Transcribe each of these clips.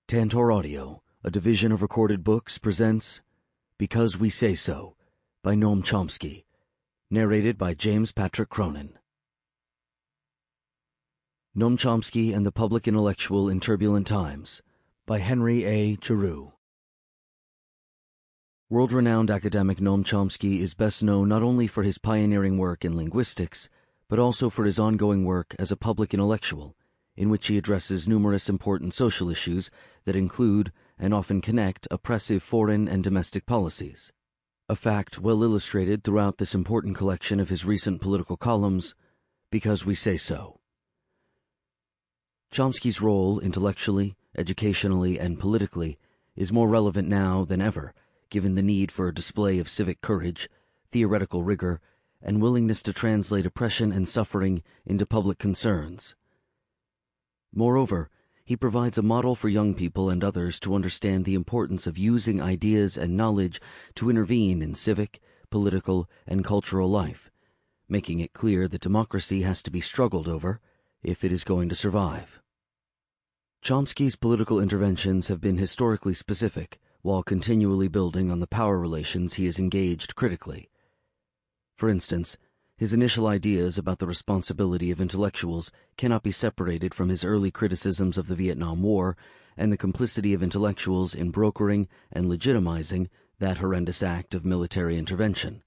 Tantor Audio, a division of Recorded Books, presents Because We Say So by Noam Chomsky, narrated by James Patrick Cronin. Noam Chomsky and the Public Intellectual in Turbulent Times by Henry A. Giroux. World-renowned academic Noam Chomsky is best known not only for his pioneering work in linguistics, but also for his ongoing work as a public intellectual, in which he addresses numerous important social issues that include and often connect oppressive foreign and domestic policies, a fact well illustrated throughout this important collection of his recent political columns, Because We Say So. Chomsky's role intellectually, educationally, and politically is more relevant now than ever, given the need for a display of civic courage, theoretical rigor, and willingness to translate oppression and suffering into public concerns. Moreover, he provides a model for young people and others to understand the importance of using ideas and knowledge to intervene in civic, political, and cultural life, making it clear that democracy has to be struggled over if it is going to survive. Chomsky's political interventions have been historically specific, while continually building on the power relations he has engaged critically. For instance, his initial ideas about the responsibility of intellectuals cannot be separated from his early criticisms of the Vietnam War and the complicity of intellectuals in brokering and legitimizing that horrendous act of military intervention.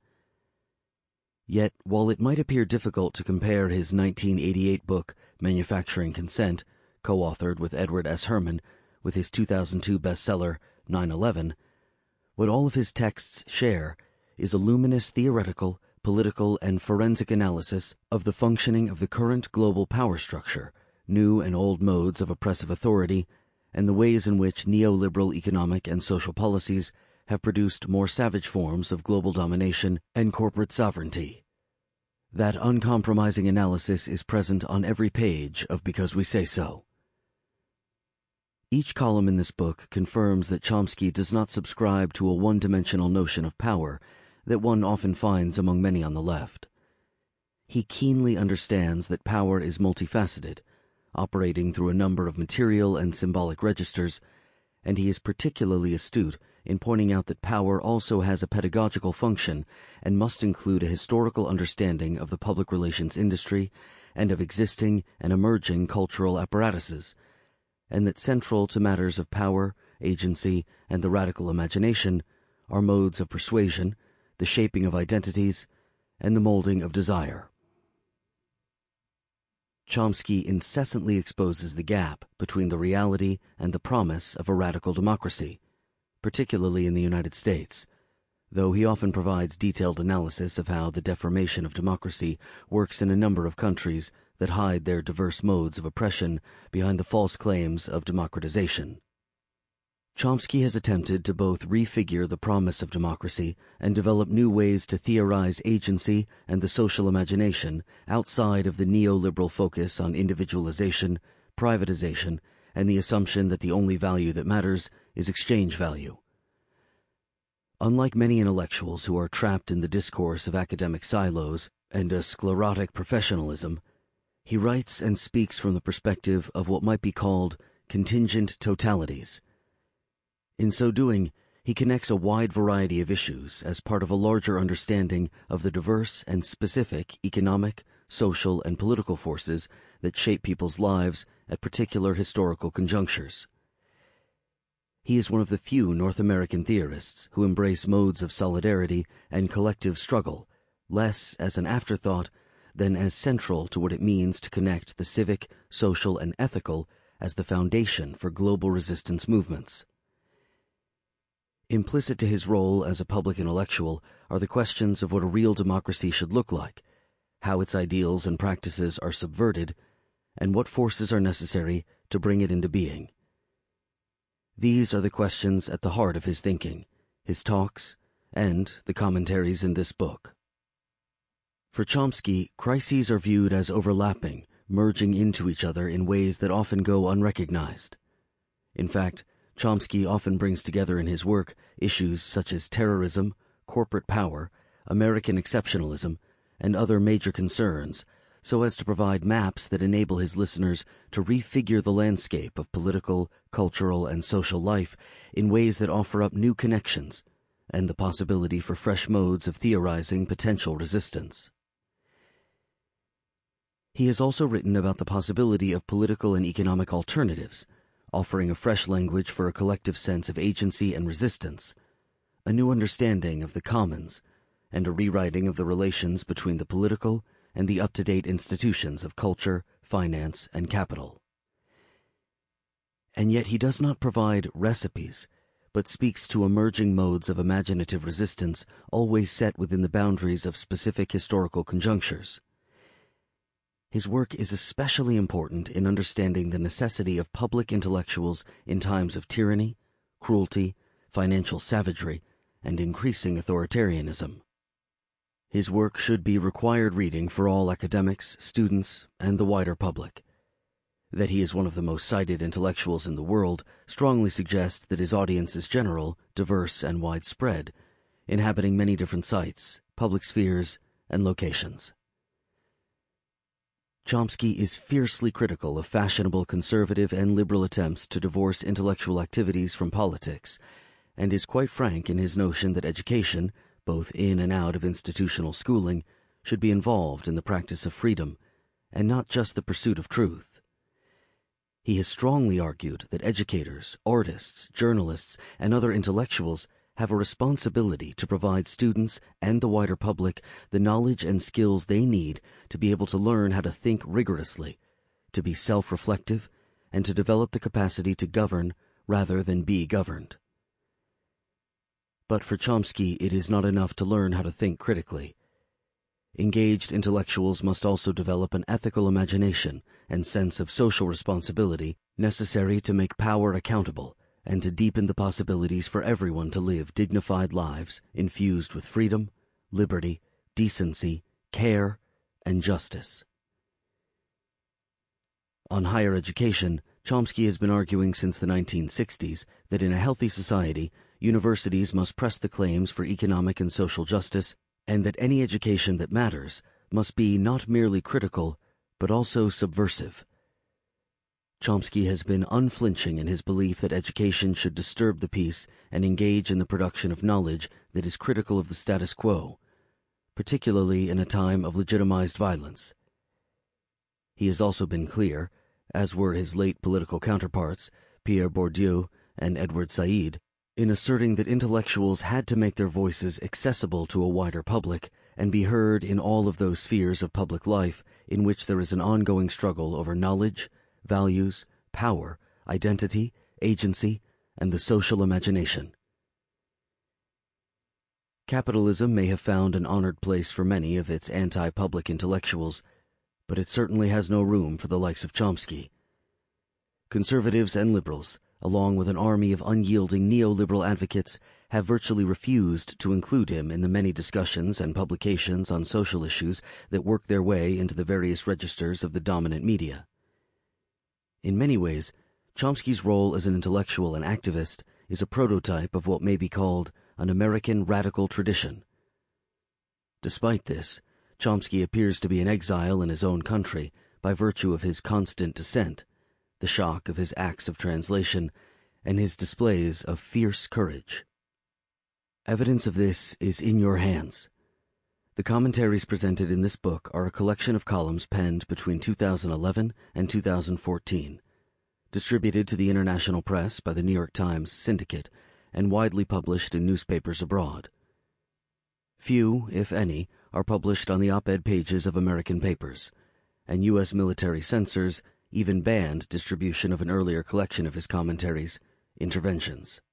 Yet, while it might appear difficult to compare his 1988 book, Manufacturing Consent, co-authored with Edward S. Herman, with his 2002 bestseller, 9/11, what all of his texts share is a luminous theoretical, political, and forensic analysis of the functioning of the current global power structure, new and old modes of oppressive authority, and the ways in which neoliberal economic and social policies have produced more savage forms of global domination and corporate sovereignty. That uncompromising analysis is present on every page of Because We Say So. Each column in this book confirms that Chomsky does not subscribe to a one-dimensional notion of power that one often finds among many on the left. He keenly understands that power is multifaceted, operating through a number of material and symbolic registers, and he is particularly astute in pointing out that power also has a pedagogical function and must include a historical understanding of the public relations industry and of existing and emerging cultural apparatuses, and that central to matters of power, agency, and the radical imagination are modes of persuasion, the shaping of identities, and the molding of desire. Chomsky incessantly exposes the gap between the reality and the promise of a radical democracy, particularly in the United States, though he often provides detailed analysis of how the deformation of democracy works in a number of countries that hide their diverse modes of oppression behind the false claims of democratization. Chomsky has attempted to both refigure the promise of democracy and develop new ways to theorize agency and the social imagination outside of the neoliberal focus on individualization, privatization, and the assumption that the only value that matters is exchange value. Unlike many intellectuals who are trapped in the discourse of academic silos and a sclerotic professionalism, he writes and speaks from the perspective of what might be called contingent totalities. In so doing, he connects a wide variety of issues as part of a larger understanding of the diverse and specific economic, social, and political forces that shape people's lives at particular historical conjunctures. He is one of the few North American theorists who embrace modes of solidarity and collective struggle, less as an afterthought than as central to what it means to connect the civic, social, and ethical as the foundation for global resistance movements. Implicit to his role as a public intellectual are the questions of what a real democracy should look like, how its ideals and practices are subverted, and what forces are necessary to bring it into being. These are the questions at the heart of his thinking, his talks, and the commentaries in this book. For Chomsky, crises are viewed as overlapping, merging into each other in ways that often go unrecognized. In fact, Chomsky often brings together in his work issues such as terrorism, corporate power, American exceptionalism, and other major concerns, so as to provide maps that enable his listeners to refigure the landscape of political, cultural, and social life in ways that offer up new connections and the possibility for fresh modes of theorizing potential resistance. He has also written about the possibility of political and economic alternatives, offering a fresh language for a collective sense of agency and resistance, a new understanding of the commons, and a rewriting of the relations between the political and the up-to-date institutions of culture, finance, and capital. And yet he does not provide recipes, but speaks to emerging modes of imaginative resistance always set within the boundaries of specific historical conjunctures. His work is especially important in understanding the necessity of public intellectuals in times of tyranny, cruelty, financial savagery, and increasing authoritarianism. His work should be required reading for all academics, students, and the wider public. That he is one of the most cited intellectuals in the world strongly suggests that his audience is general, diverse, and widespread, inhabiting many different sites, public spheres, and locations. Chomsky is fiercely critical of fashionable conservative and liberal attempts to divorce intellectual activities from politics, and is quite frank in his notion that education, both in and out of institutional schooling, should be involved in the practice of freedom, and not just the pursuit of truth. He has strongly argued that educators, artists, journalists, and other intellectuals have a responsibility to provide students and the wider public the knowledge and skills they need to be able to learn how to think rigorously, to be self-reflective, and to develop the capacity to govern rather than be governed. But for Chomsky, it is not enough to learn how to think critically. Engaged intellectuals must also develop an ethical imagination and sense of social responsibility necessary to make power accountable and to deepen the possibilities for everyone to live dignified lives infused with freedom, liberty, decency, care, and justice. On higher education, Chomsky has been arguing since the 1960s that in a healthy society, universities must press the claims for economic and social justice, and that any education that matters must be not merely critical, but also subversive. Chomsky has been unflinching in his belief that education should disturb the peace and engage in the production of knowledge that is critical of the status quo, particularly in a time of legitimized violence. He has also been clear, as were his late political counterparts, Pierre Bourdieu and Edward Said, in asserting that intellectuals had to make their voices accessible to a wider public and be heard in all of those spheres of public life in which there is an ongoing struggle over knowledge, values, power, identity, agency, and the social imagination. Capitalism may have found an honored place for many of its anti-public intellectuals, but it certainly has no room for the likes of Chomsky. Conservatives and liberals, along with an army of unyielding neoliberal advocates, have virtually refused to include him in the many discussions and publications on social issues that work their way into the various registers of the dominant media. In many ways, Chomsky's role as an intellectual and activist is a prototype of what may be called an American radical tradition. Despite this, Chomsky appears to be in exile in his own country by virtue of his constant dissent, the shock of his acts of translation, and his displays of fierce courage. Evidence of this is in your hands. The commentaries presented in this book are a collection of columns penned between 2011 and 2014, distributed to the international press by the New York Times Syndicate, and widely published in newspapers abroad. Few, if any, are published on the op-ed pages of American papers, and U.S. military censors even banned distribution of an earlier collection of his commentaries, Interventions.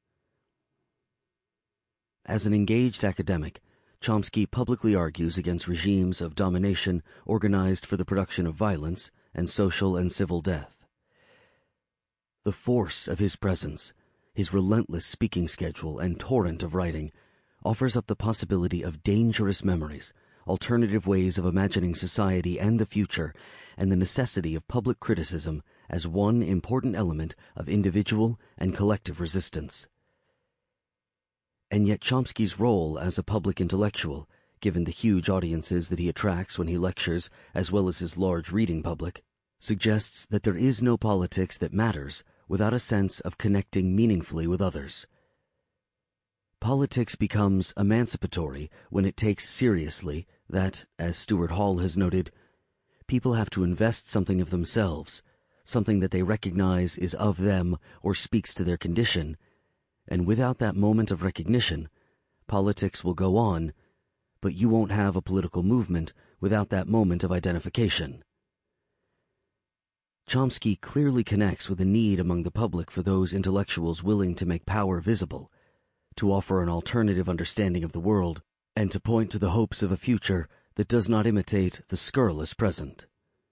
As an engaged academic, Chomsky publicly argues against regimes of domination organized for the production of violence and social and civil death. The force of his presence, his relentless speaking schedule and torrent of writing, offers up the possibility of dangerous memories, alternative ways of imagining society and the future, and the necessity of public criticism as one important element of individual and collective resistance. And yet Chomsky's role as a public intellectual given the huge audiences that he attracts when he lectures, as well as his large reading public, suggests that there is no politics that matters without a sense of connecting meaningfully with others. Politics becomes emancipatory when it takes seriously that, as Stuart Hall has noted, people have to invest something of themselves, something that they recognize is of them or speaks to their condition, and without that moment of recognition, politics will go on, but you won't have a political movement without that moment of identification. Chomsky clearly connects with a need among the public for those intellectuals willing to make power visible, to offer an alternative understanding of the world, and to point to the hopes of a future that does not imitate the scurrilous present.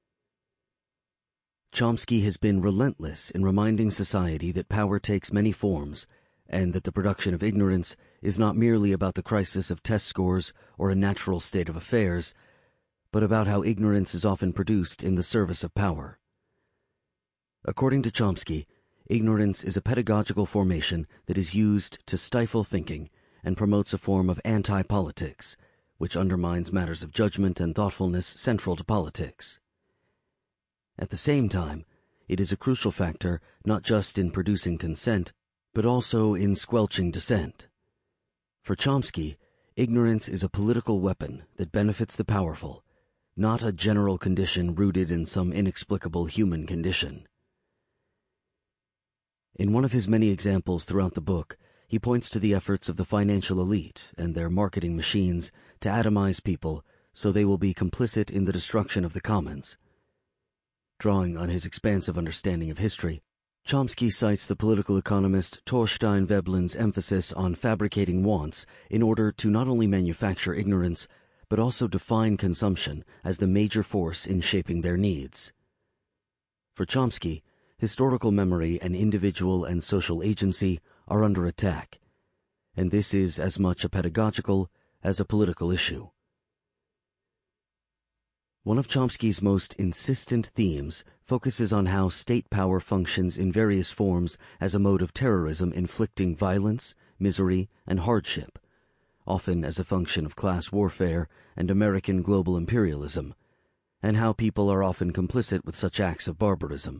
Chomsky has been relentless in reminding society that power takes many forms, and that the production of ignorance is not merely about the crisis of test scores or a natural state of affairs, but about how ignorance is often produced in the service of power. According to Chomsky, ignorance is a pedagogical formation that is used to stifle thinking and promotes a form of anti-politics, which undermines matters of judgment and thoughtfulness central to politics. At the same time, it is a crucial factor not just in producing consent, but also in squelching dissent. For Chomsky, ignorance is a political weapon that benefits the powerful, not a general condition rooted in some inexplicable human condition. In one of his many examples throughout the book, he points to the efforts of the financial elite and their marketing machines to atomize people so they will be complicit in the destruction of the commons. Drawing on his expansive understanding of history, Chomsky cites the political economist Thorstein Veblen's emphasis on fabricating wants in order to not only manufacture ignorance, but also define consumption as the major force in shaping their needs. For Chomsky, historical memory and individual and social agency are under attack, and this is as much a pedagogical as a political issue. One of Chomsky's most insistent themes focuses on how state power functions in various forms as a mode of terrorism inflicting violence, misery, and hardship, often as a function of class warfare and American global imperialism, and how people are often complicit with such acts of barbarism.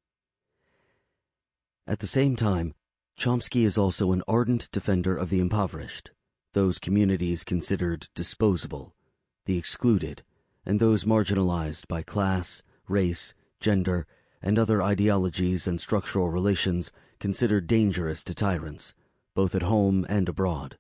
At the same time, Chomsky is also an ardent defender of the impoverished, those communities considered disposable, the excluded, and those marginalized by class, race, gender, and other ideologies and structural relations considered dangerous to tyrants, both at home and abroad.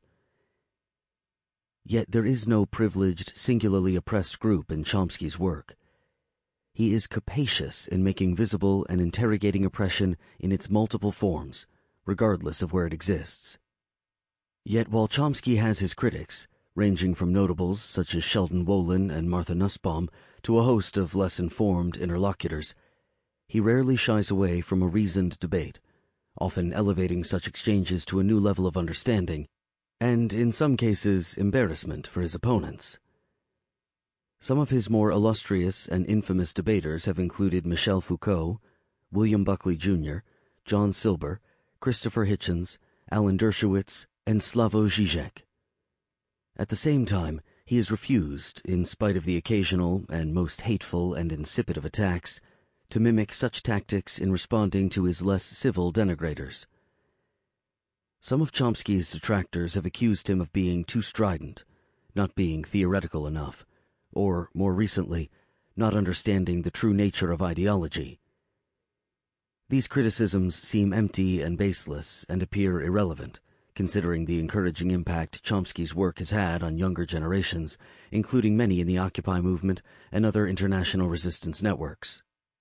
Yet there is no privileged, singularly oppressed group in Chomsky's work. He is capacious in making visible and interrogating oppression in its multiple forms, regardless of where it exists. Yet while Chomsky has his critics, ranging from notables such as Sheldon Wolin and Martha Nussbaum to a host of less informed interlocutors, he rarely shies away from a reasoned debate, often elevating such exchanges to a new level of understanding, and in some cases embarrassment for his opponents. Some of his more illustrious and infamous debaters have included Michel Foucault, William Buckley Jr., John Silber, Christopher Hitchens, Alan Dershowitz, and Slavoj Žižek. At the same time, he has refused, in spite of the occasional and most hateful and insipid of attacks, to mimic such tactics in responding to his less civil denigrators. Some of Chomsky's detractors have accused him of being too strident, not being theoretical enough, or, more recently, not understanding the true nature of ideology. These criticisms seem empty and baseless and appear irrelevant, considering the encouraging impact Chomsky's work has had on younger generations, including many in the Occupy movement and other international resistance networks.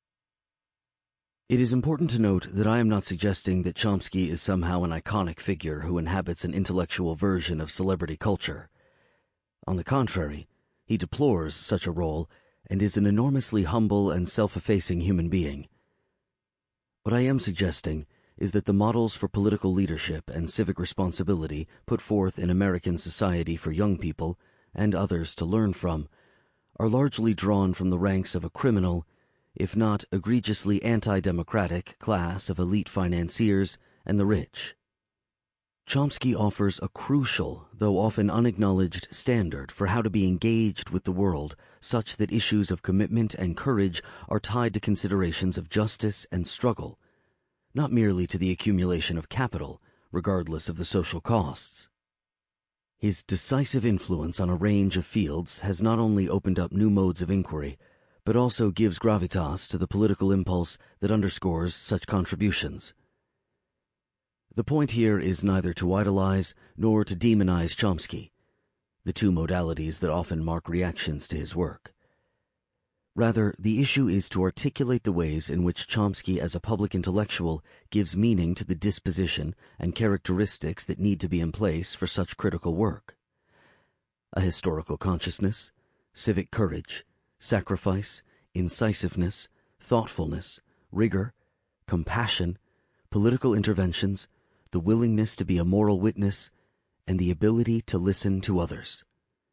It is important to note that I am not suggesting that Chomsky is somehow an iconic figure who inhabits an intellectual version of celebrity culture. On the contrary, he deplores such a role and is an enormously humble and self-effacing human being. What I am suggesting is that the models for political leadership and civic responsibility put forth in American society for young people, and others to learn from, are largely drawn from the ranks of a criminal, if not egregiously anti-democratic class of elite financiers and the rich. Chomsky offers a crucial, though often unacknowledged, standard for how to be engaged with the world, such that issues of commitment and courage are tied to considerations of justice and struggle, not merely to the accumulation of capital, regardless of the social costs. His decisive influence on a range of fields has not only opened up new modes of inquiry, but also gives gravitas to the political impulse that underscores such contributions. The point here is neither to idolize nor to demonize Chomsky, the two modalities that often mark reactions to his work. Rather, the issue is to articulate the ways in which Chomsky as a public intellectual gives meaning to the disposition and characteristics that need to be in place for such critical work. A historical consciousness, civic courage, sacrifice, incisiveness, thoughtfulness, rigor, compassion, political interventions, the willingness to be a moral witness, and the ability to listen to others.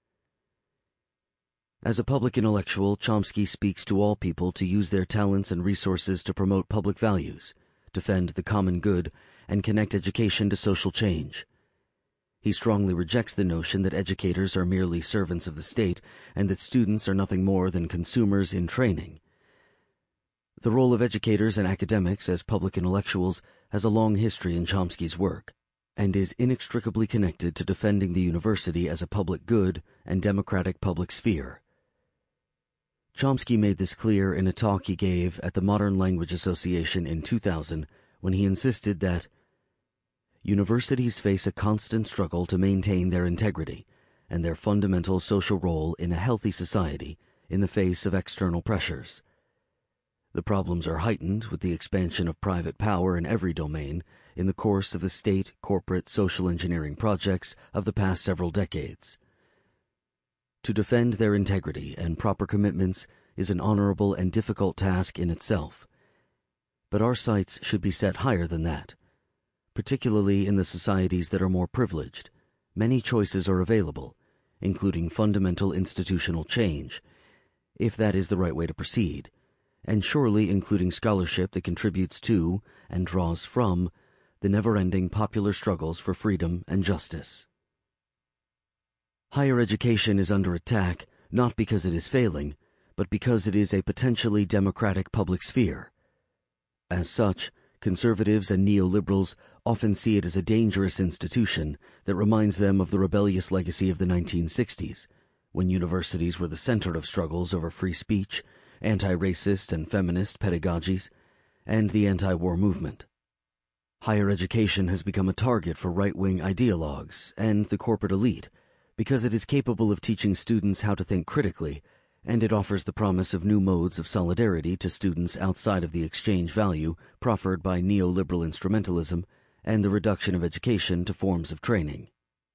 As a public intellectual, Chomsky speaks to all people to use their talents and resources to promote public values, defend the common good, and connect education to social change. He strongly rejects the notion that educators are merely servants of the state and that students are nothing more than consumers in training. The role of educators and academics as public intellectuals has a long history in Chomsky's work, and is inextricably connected to defending the university as a public good and democratic public sphere. Chomsky made this clear in a talk he gave at the Modern Language Association in 2000 when he insisted that universities face a constant struggle to maintain their integrity and their fundamental social role in a healthy society in the face of external pressures. The problems are heightened with the expansion of private power in every domain in the course of the state, corporate, social engineering projects of the past several decades. To defend their integrity and proper commitments is an honorable and difficult task in itself. But our sights should be set higher than that. Particularly in the societies that are more privileged, many choices are available, including fundamental institutional change, if that is the right way to proceed, and surely including scholarship that contributes to and draws from the never-ending popular struggles for freedom and justice. Higher education is under attack not because it is failing, but because it is a potentially democratic public sphere. As such, conservatives and neoliberals often see it as a dangerous institution that reminds them of the rebellious legacy of the 1960s, when universities were the center of struggles over free speech, anti-racist and feminist pedagogies, and the anti-war movement. Higher education has become a target for right-wing ideologues and the corporate elite because it is capable of teaching students how to think critically, and it offers the promise of new modes of solidarity to students outside of the exchange value proffered by neoliberal instrumentalism and the reduction of education to forms of training.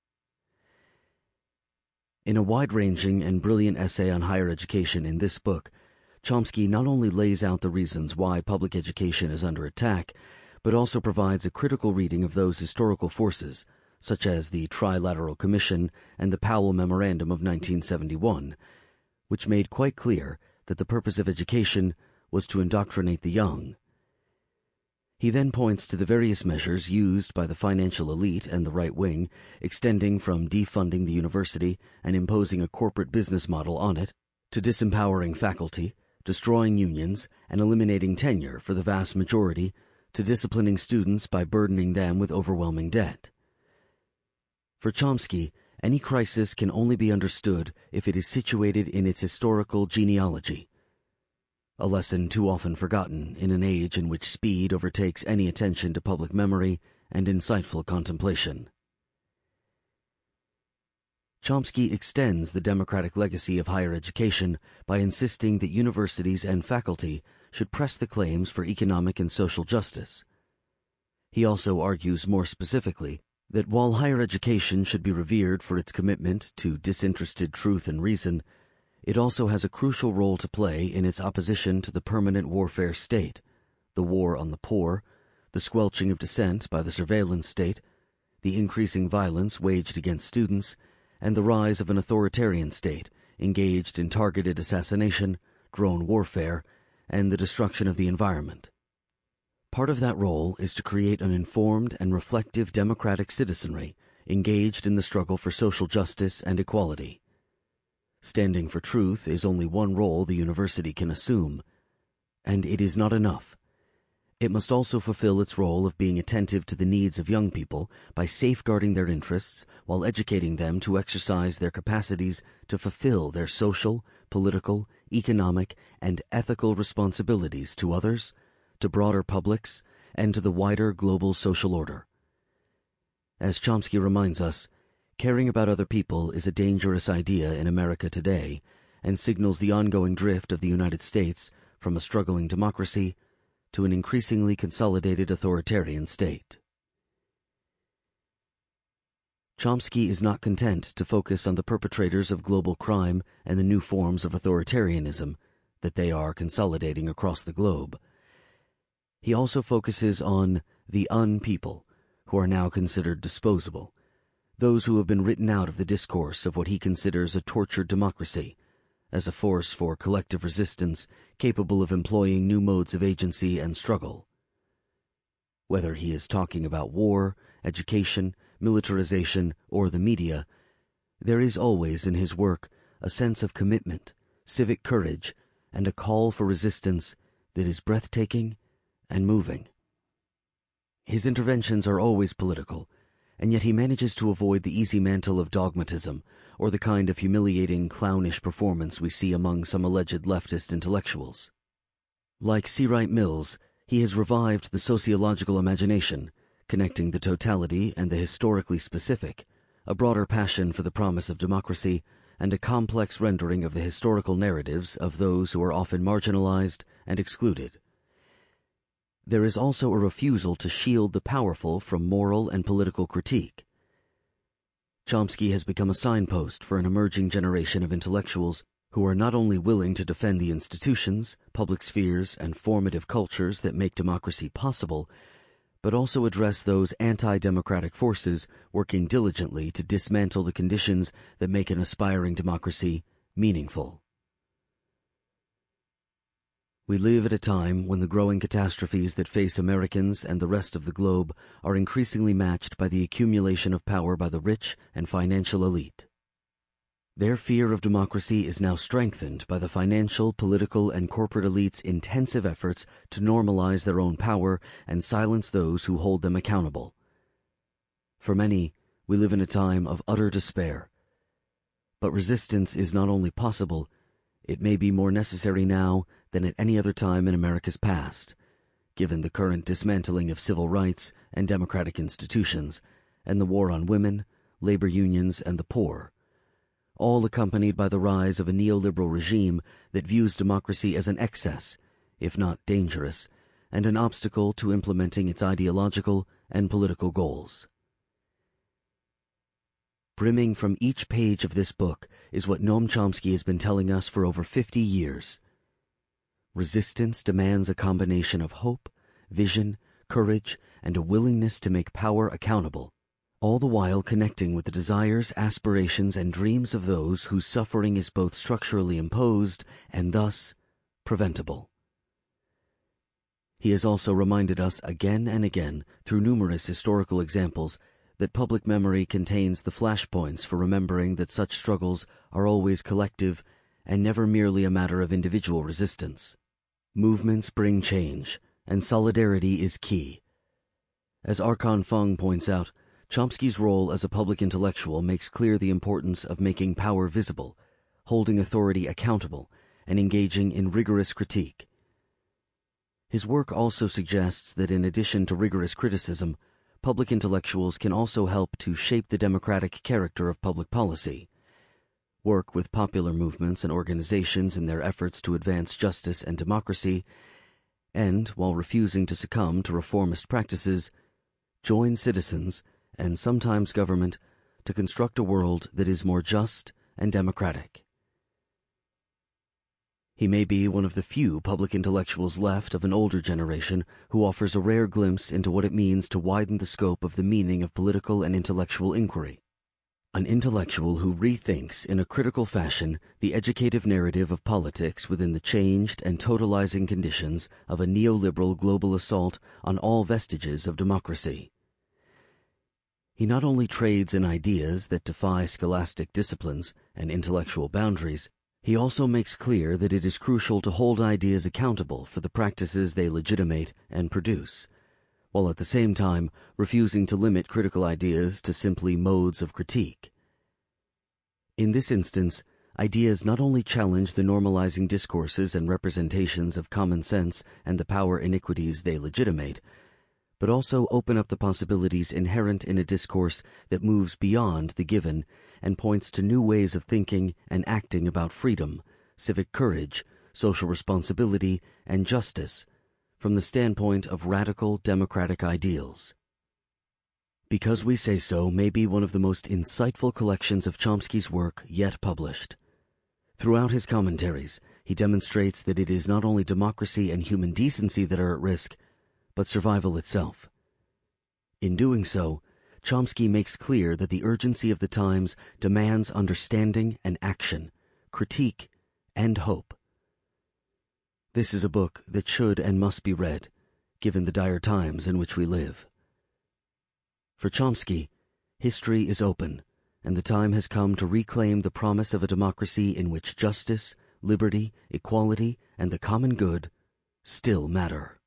In a wide-ranging and brilliant essay on higher education in this book, Chomsky not only lays out the reasons why public education is under attack, but also provides a critical reading of those historical forces, such as the Trilateral Commission and the Powell Memorandum of 1971, which made quite clear that the purpose of education was to indoctrinate the young. He then points to the various measures used by the financial elite and the right wing, extending from defunding the university and imposing a corporate business model on it, to disempowering faculty, destroying unions, and eliminating tenure for the vast majority, to disciplining students by burdening them with overwhelming debt. For Chomsky, any crisis can only be understood if it is situated in its historical genealogy, a lesson too often forgotten in an age in which speed overtakes any attention to public memory and insightful contemplation. Chomsky extends the democratic legacy of higher education by insisting that universities and faculty should press the claims for economic and social justice. He also argues more specifically that while higher education should be revered for its commitment to disinterested truth and reason, it also has a crucial role to play in its opposition to the permanent warfare state, the war on the poor, the squelching of dissent by the surveillance state, the increasing violence waged against students, and the rise of an authoritarian state engaged in targeted assassination, drone warfare, and the destruction of the environment. Part of that role is to create an informed and reflective democratic citizenry engaged in the struggle for social justice and equality. Standing for truth is only one role the university can assume, and it is not enough. It must also fulfill its role of being attentive to the needs of young people by safeguarding their interests while educating them to exercise their capacities to fulfill their social, political, economic, and ethical responsibilities to others, to broader publics, and to the wider global social order. As Chomsky reminds us, caring about other people is a dangerous idea in America today and signals the ongoing drift of the United States from a struggling democracy to an increasingly consolidated authoritarian state. Chomsky is not content to focus on the perpetrators of global crime and the new forms of authoritarianism that they are consolidating across the globe. He also focuses on the un-people, who are now considered disposable, those who have been written out of the discourse of what he considers a tortured democracy, as a force for collective resistance capable of employing new modes of agency and struggle. Whether he is talking about war, education, militarization, or the media, there is always in his work a sense of commitment, civic courage, and a call for resistance that is breathtaking and moving. His interventions are always political, and yet he manages to avoid the easy mantle of dogmatism or the kind of humiliating, clownish performance we see among some alleged leftist intellectuals. Like C. Wright Mills, he has revived the sociological imagination, connecting the totality and the historically specific, a broader passion for the promise of democracy, and a complex rendering of the historical narratives of those who are often marginalized and excluded. There is also a refusal to shield the powerful from moral and political critique. Chomsky has become a signpost for an emerging generation of intellectuals who are not only willing to defend the institutions, public spheres, and formative cultures that make democracy possible, but also address those anti-democratic forces working diligently to dismantle the conditions that make an aspiring democracy meaningful. We live at a time when the growing catastrophes that face Americans and the rest of the globe are increasingly matched by the accumulation of power by the rich and financial elite. Their fear of democracy is now strengthened by the financial, political, and corporate elites' intensive efforts to normalize their own power and silence those who hold them accountable. For many, we live in a time of utter despair. But resistance is not only possible, it may be more necessary now than at any other time in America's past, given the current dismantling of civil rights and democratic institutions, and the war on women, labor unions, and the poor, all accompanied by the rise of a neoliberal regime that views democracy as an excess, if not dangerous, and an obstacle to implementing its ideological and political goals. Brimming from each page of this book is what Noam Chomsky has been telling us for over 50 years. Resistance demands a combination of hope, vision, courage, and a willingness to make power accountable, all the while connecting with the desires, aspirations, and dreams of those whose suffering is both structurally imposed and thus preventable. He has also reminded us again and again, through numerous historical examples, that public memory contains the flashpoints for remembering that such struggles are always collective and never merely a matter of individual resistance. Movements bring change, and solidarity is key. As Archon Fung points out, Chomsky's role as a public intellectual makes clear the importance of making power visible, holding authority accountable, and engaging in rigorous critique. His work also suggests that in addition to rigorous criticism, public intellectuals can also help to shape the democratic character of public policy, work with popular movements and organizations in their efforts to advance justice and democracy, and, while refusing to succumb to reformist practices, join citizens and sometimes government to construct a world that is more just and democratic. He may be one of the few public intellectuals left of an older generation who offers a rare glimpse into what it means to widen the scope of the meaning of political and intellectual inquiry. An intellectual who rethinks in a critical fashion the educative narrative of politics within the changed and totalizing conditions of a neoliberal global assault on all vestiges of democracy. He not only trades in ideas that defy scholastic disciplines and intellectual boundaries, he also makes clear that it is crucial to hold ideas accountable for the practices they legitimate and produce, while at the same time refusing to limit critical ideas to simply modes of critique. In this instance, ideas not only challenge the normalizing discourses and representations of common sense and the power iniquities they legitimate, but also open up the possibilities inherent in a discourse that moves beyond the given and points to new ways of thinking and acting about freedom, civic courage, social responsibility, and justice from the standpoint of radical democratic ideals. Because We Say So may be one of the most insightful collections of Chomsky's work yet published. Throughout his commentaries, he demonstrates that it is not only democracy and human decency that are at risk, but survival itself. In doing so, Chomsky makes clear that the urgency of the times demands understanding and action, critique, and hope. This is a book that should and must be read, given the dire times in which we live. For Chomsky, history is open, and the time has come to reclaim the promise of a democracy in which justice, liberty, equality, and the common good still matter.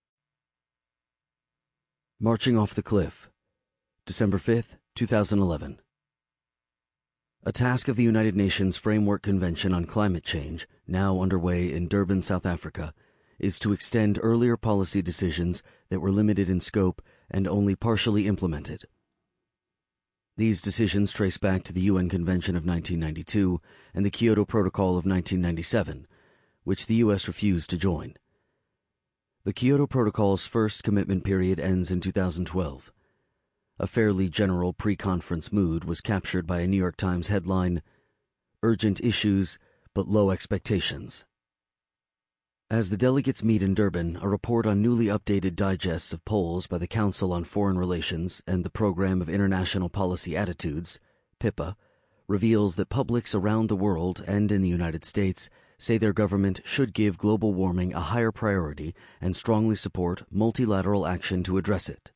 Marching Off the Cliff, December 5, 2011. A task of the United Nations Framework Convention on Climate Change, now underway in Durban, South Africa, is to extend earlier policy decisions that were limited in scope and only partially implemented. These decisions trace back to the UN Convention of 1992 and the Kyoto Protocol of 1997, which the U.S. refused to join. The Kyoto Protocol's first commitment period ends in 2012. A fairly general pre-conference mood was captured by a New York Times headline, "Urgent Issues, but Low Expectations." As the delegates meet in Durban, a report on newly updated digests of polls by the Council on Foreign Relations and the Program of International Policy Attitudes, PIPA, reveals that publics around the world and in the United States say their government should give global warming a higher priority and strongly support multilateral action to address it.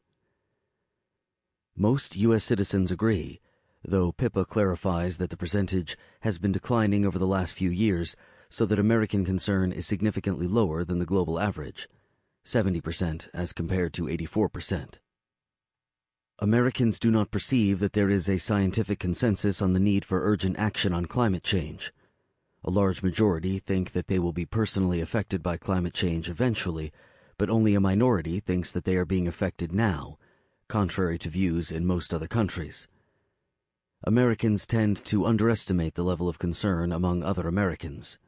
Most U.S. citizens agree, though PIPA clarifies that the percentage has been declining over the last few years so that American concern is significantly lower than the global average, 70% as compared to 84%. Americans do not perceive that there is a scientific consensus on the need for urgent action on climate change. A large majority think that they will be personally affected by climate change eventually, but only a minority thinks that they are being affected now, contrary to views in most other countries. Americans tend to underestimate the level of concern among other Americans.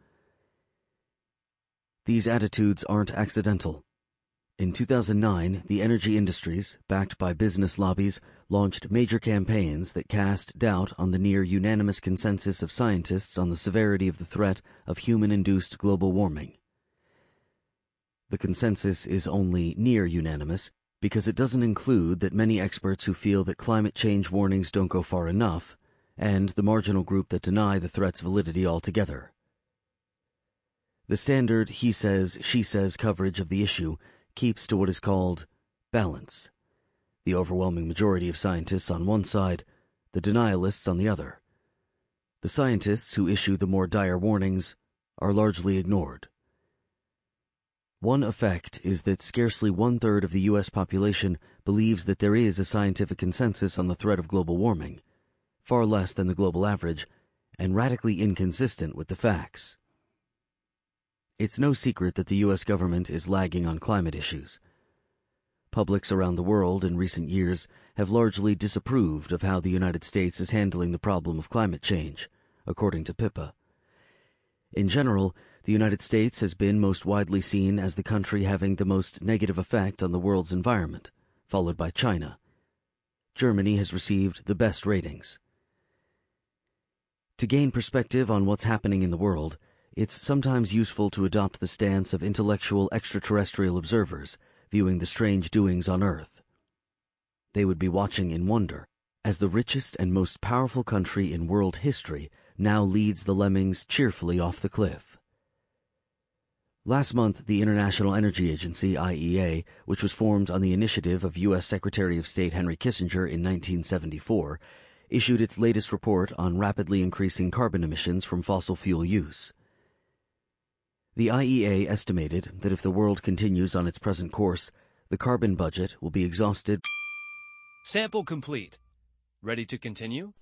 These attitudes aren't accidental. In 2009, the energy industries, backed by business lobbies, launched major campaigns that cast doubt on the near-unanimous consensus of scientists on the severity of the threat of human-induced global warming. The consensus is only near-unanimous because it doesn't include that many experts who feel that climate change warnings don't go far enough, and the marginal group that deny the threat's validity altogether. The standard he says, she says coverage of the issue keeps to what is called balance. The overwhelming majority of scientists on one side, the denialists on the other. The scientists who issue the more dire warnings are largely ignored. One effect is that scarcely one-third of the U.S. population believes that there is a scientific consensus on the threat of global warming, far less than the global average, and radically inconsistent with the facts. It's no secret that the U.S. government is lagging on climate issues. Publics around the world in recent years have largely disapproved of how the United States is handling the problem of climate change, according to PIPA. In general, the United States has been most widely seen as the country having the most negative effect on the world's environment, followed by China. Germany has received the best ratings. To gain perspective on what's happening in the world, it's sometimes useful to adopt the stance of intellectual extraterrestrial observers viewing the strange doings on Earth. They would be watching in wonder, as the richest and most powerful country in world history now leads the lemmings cheerfully off the cliff. Last month, the International Energy Agency, IEA, which was formed on the initiative of U.S. Secretary of State Henry Kissinger in 1974, issued its latest report on rapidly increasing carbon emissions from fossil fuel use. The IEA estimated that if the world continues on its present course, the carbon budget will be exhausted. Sample complete. Ready to continue?